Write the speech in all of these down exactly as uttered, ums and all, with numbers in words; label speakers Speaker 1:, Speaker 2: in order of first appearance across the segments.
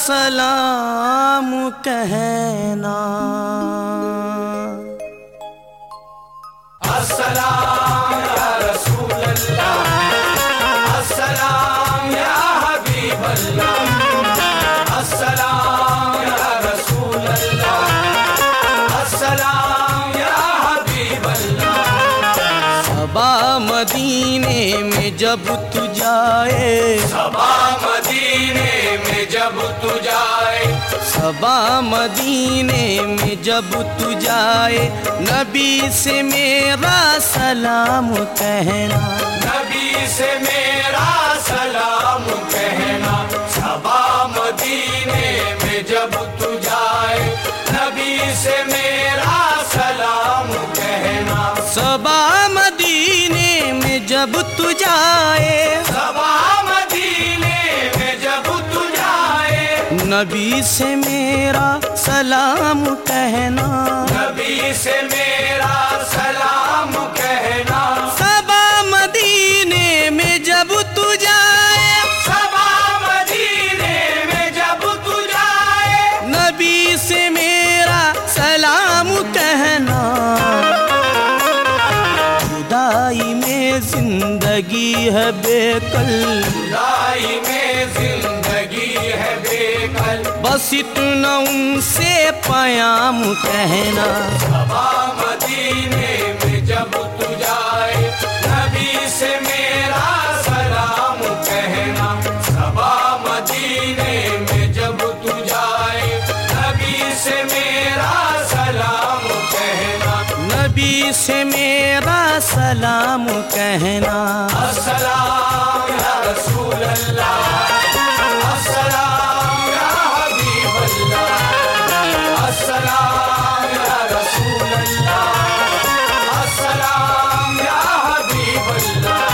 Speaker 1: सलाम कहना।
Speaker 2: अस्सलाम या रसूल अल्लाह, अस्सलाम या हबीब अल्लाह, अस्सलाम या रसूल अल्लाह, अस्सलाम या हबीब अल्लाह।
Speaker 1: सबा मदीने में जब तू जाए,
Speaker 2: सबा मदीने में जब तू जाए,
Speaker 1: सबा मदीने में जब तू जाए, नबी से मेरा सलाम कहना।
Speaker 2: नबी से मेरा सलाम कहना। सबा मदीने में जब तू जाए, नबी से मेरा सलाम कहना।
Speaker 1: सबा मदीने में जब तू जाए,
Speaker 2: सबा मदीने में जब तू जाए,
Speaker 1: नबी से मेरा सलाम कहना।
Speaker 2: नबी से मेरा सलाम कहना।
Speaker 1: सबा मदीने में जब तू जाए,
Speaker 2: सबा मदीने में जब तू जाए,
Speaker 1: नबी से मेरा सलाम कहना। जुदाई में जिंदगी है बेकल,
Speaker 2: जुदाई में जिंदगी है बेकल,
Speaker 1: बस इतना उनसे पयाम कहना।
Speaker 2: सबा मदीने में जब तू जाए, नबी से मेरा सलाम कहना। सबा मदीने में जब तू जाए, नबी से मेरा सलाम कहना।
Speaker 1: नबी से मेरा सलाम कहना।
Speaker 2: अस्सलाम या रसूल अल्लाह, अस्सलाम या हबीब अल्लाह, अस्सलाम या रसूल अल्लाह, अस्सलाम या हबीब अल्लाह।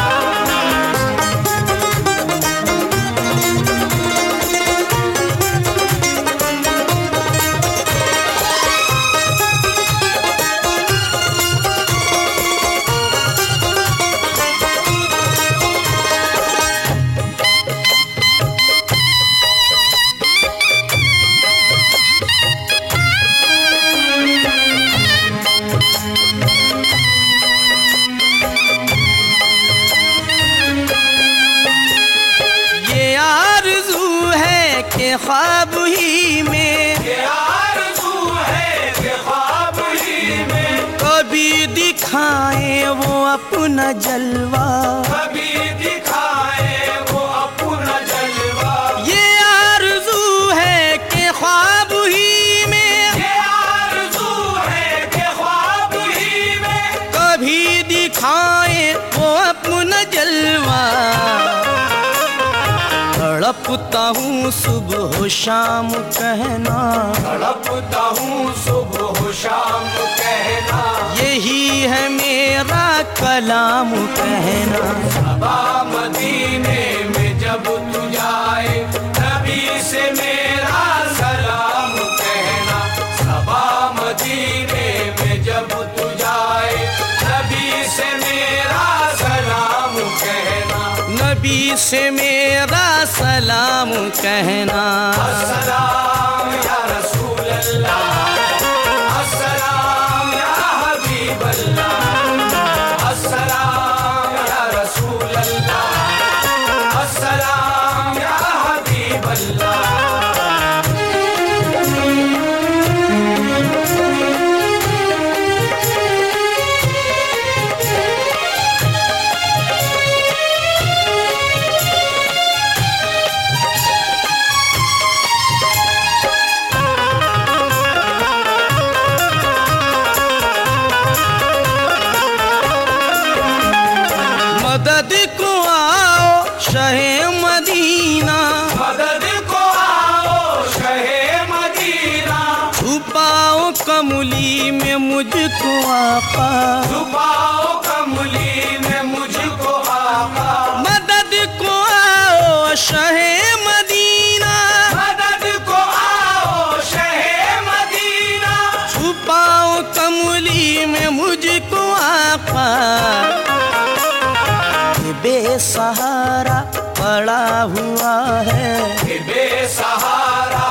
Speaker 1: के ख्वाब ही में,
Speaker 2: ये आरज़ू है कि ख्वाब ही में,
Speaker 1: कभी दिखाए वो अपना जलवा,
Speaker 2: कभी दिखाए वो अपना जलवा।
Speaker 1: ये आरज़ू है कि ख्वाब ही में,
Speaker 2: ये आरज़ू है कि ख्वाब ही में,
Speaker 1: कभी दिखाए वो अपना जलवा। तड़पता हूँ सुबह शाम कहना,
Speaker 2: तड़पता हूँ सुबह शाम कहना।
Speaker 1: यही है मेरा कलाम कहना।
Speaker 2: सबा मदीने में जब तू जाए, नबी से मेरा सलाम कहना। सबा मदीने में जब तू जाए, नबी से मेरा सलाम कहना।
Speaker 1: नबी से मेरा सलाम कहना।
Speaker 2: अस्सलाम या रसूल अल्लाह, अस्सलाम या हबीब अल्लाह, अस्सलाम या रसूल अल्लाह, अस्सलाम या हबीब अल्लाह।
Speaker 1: मदद को आओ शहे मदीना,
Speaker 2: मदद को आओ शहे मदीना,
Speaker 1: छुपाओ कमली में मुझको आका,
Speaker 2: छुपाओ कमली में मुझको आका।
Speaker 1: मदद को आओ शहे मदीना,
Speaker 2: मदद को आओ शहे मदीना,
Speaker 1: छुपाओ कमली में मुझको आका। बेसहारा पड़ा हुआ है,
Speaker 2: बेसहारा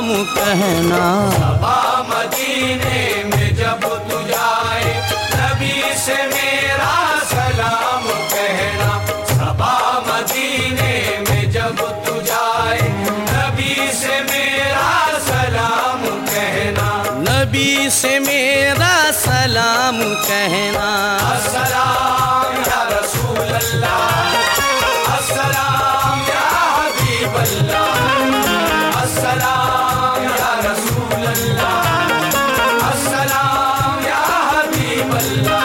Speaker 1: सलाम कहना।
Speaker 2: सबा मदीने में जब तू जाए नबी से मेरा सलाम कहना। सबा मदीने में जब तू जाए नबी से मेरा सलाम कहना।
Speaker 1: नबी से मेरा सलाम कहना।
Speaker 2: अस्सलाम या रसूल अल्लाह, अस्सलाम या हबीब अल्लाह, अस्सलाम या रसूल अल्लाह, अस्सलाम या हबीब अल्लाह।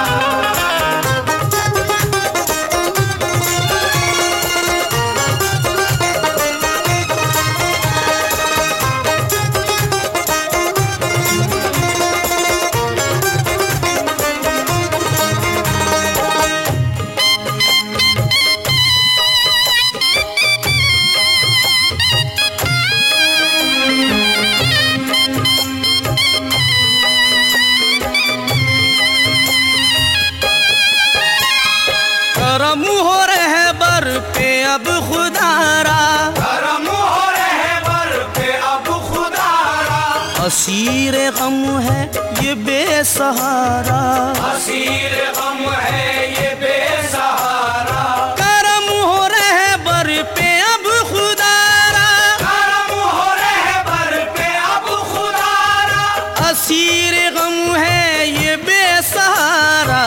Speaker 1: करम हो रहबर पे अब खुदारा,
Speaker 2: करम हो रहबर पे अब खुदारा।
Speaker 1: असीर गम है ये बेसहारा,
Speaker 2: असीर गम है ये बेसहारा।
Speaker 1: करम हो रहबर पे अब खुदारा,
Speaker 2: करम हो रहबर पे अब खुदारा।
Speaker 1: असीर गम है ये बेसहारा।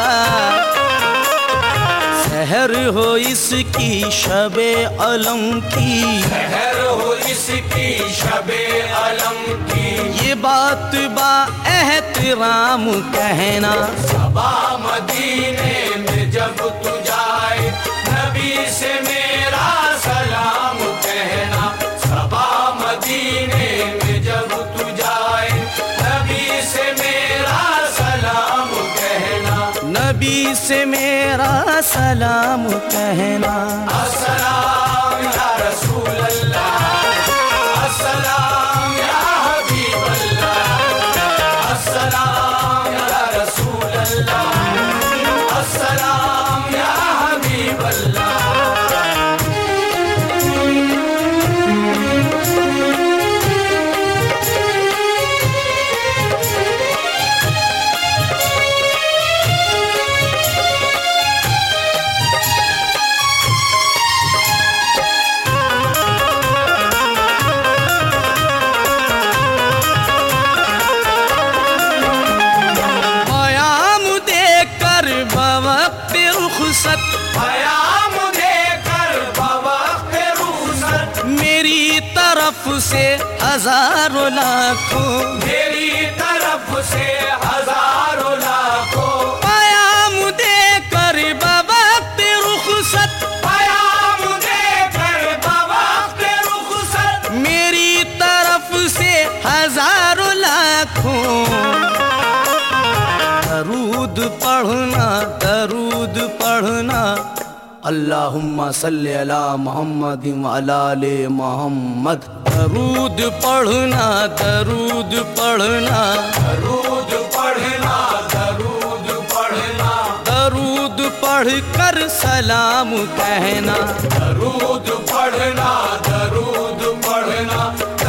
Speaker 1: सहर हो इसकी शबे अलम की,
Speaker 2: सहर हो इसकी शबे अलम की।
Speaker 1: ये बात बा एहतराम कहना।
Speaker 2: सबा मदीने में जब तू जाए नबी से मेरा सलाम कहना। सबा मदीने में जब तू जाए नबी से मेरा सलाम कहना।
Speaker 1: नबी से मेरा सलाम कहना।
Speaker 2: अस्सलाम या रसूल अल्लाह, अस्सलाम या हबीब अल्लाह, अस्सलाम या रसूल अल्लाह, अस्सलाम या हबीब अल्लाह।
Speaker 1: पयाम देकर बवक्त रुखसत,
Speaker 2: पयाम देकर बवक्त रुखसत।
Speaker 1: मेरी तरफ से हजारों लाखों,
Speaker 2: मेरी तरफ से हजारों लाखों।
Speaker 1: पयाम देकर बवक्त रुखसत,
Speaker 2: पयाम देकर बवक्त रुखसत।
Speaker 1: मेरी तरफ से हजारों लाखों। दरूद पढ़ना, दरूद पढ़ना। अल्लाहुम्मा सल्ली अला मुहम्मद व अला आले मुहम्मद। दरूद पढ़ना, दरूद पढ़ना,
Speaker 2: दरूद पढ़ना, दरूद पढ़ना।
Speaker 1: दरूद पढ़ कर सलाम कहना।
Speaker 2: दरूद पढ़ना, दरूद पढ़ना।